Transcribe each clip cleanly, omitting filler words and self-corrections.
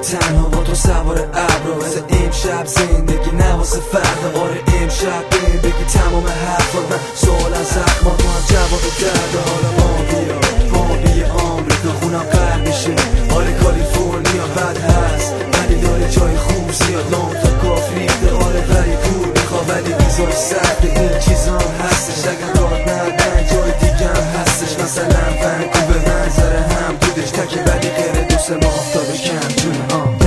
تنها با تو سوار ابر واسه امشب زندگی نه واسه فردا. آره امشب بهم بگی تمام حرفات، من سوال از زخمات تو هم جواب درد. حالا ما بیا آمریکا خونم قرد میشه. آره کالیفرنیا بد هست ولی داره جای خوب زیاد. لام تا کاف ریخته آره ولی پول میخوا ولی ویزاش سخته. این چیزام هستش اگر راحت ندن جای دیگه هم هستش. مثلا ونکوور منظر هم دودش تکه ولی غیر دوست ما آفتاب کم جونه.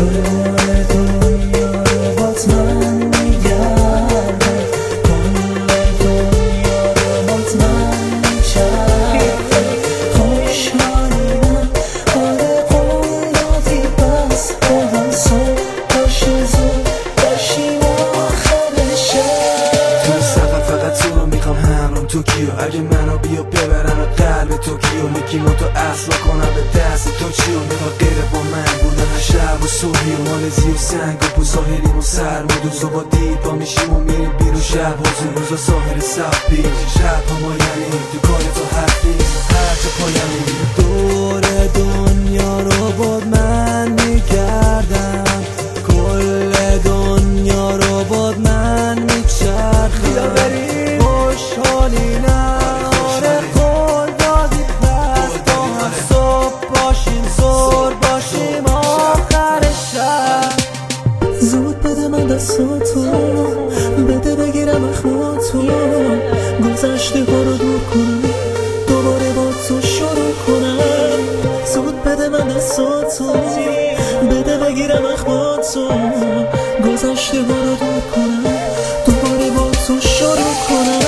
توکیو اگه منو بیا ببرم قلب توکیو میگی ما تو اصلا کنم به دست تو چیو میخواد غیره با من بودن شب و صبحی و مالزی و سنگ و بو ظاهریم و سرم و دوزا با دید با میشیم و میریم بیرون شب حضور روزا ساحل سب بیش شب ها ما یعنی تو کار تو حرف نیست هر چه پایمی دور دنیا رو با من میگردم کل دنیا رو با من میچرخم خوشحالی ناره قول دادی پس با هم صبح باشیم زور باشیم آخر شب. زود بده من دستاتو بده بگیرم اخماتو گذشته ها رو دور کنم دوباره با تو شروع کنم. زود بده من دستاتو بده بگیرم اخماتو گذشته ها رو دور کنم دوباره با تو شروع کنم.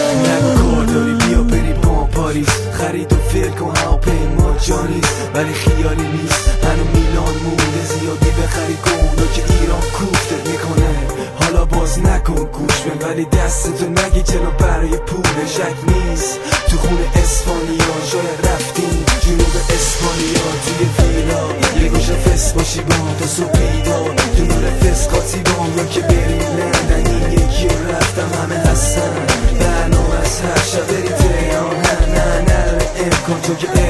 خرید و فکر کن هواپیما جانیست ولی خیالی نیست. هنو میلان مونده زیادی بخری گونا که ایران کوفتت میکنه. حالا باز نکن گوش به ولی دستتو نگی جلو برای پول شک نیست. تو خونه اسپانیا شاید رفتیم جنوب اسپانیا توی ویلا یه گوشه فس باشی بام تا صبح بیدار تو نور فسقاتی بام یا که بریم لندن. این یکی رو رفتم همه هستن برنامه از هر شب بری تهران. نه نداره امکان تو که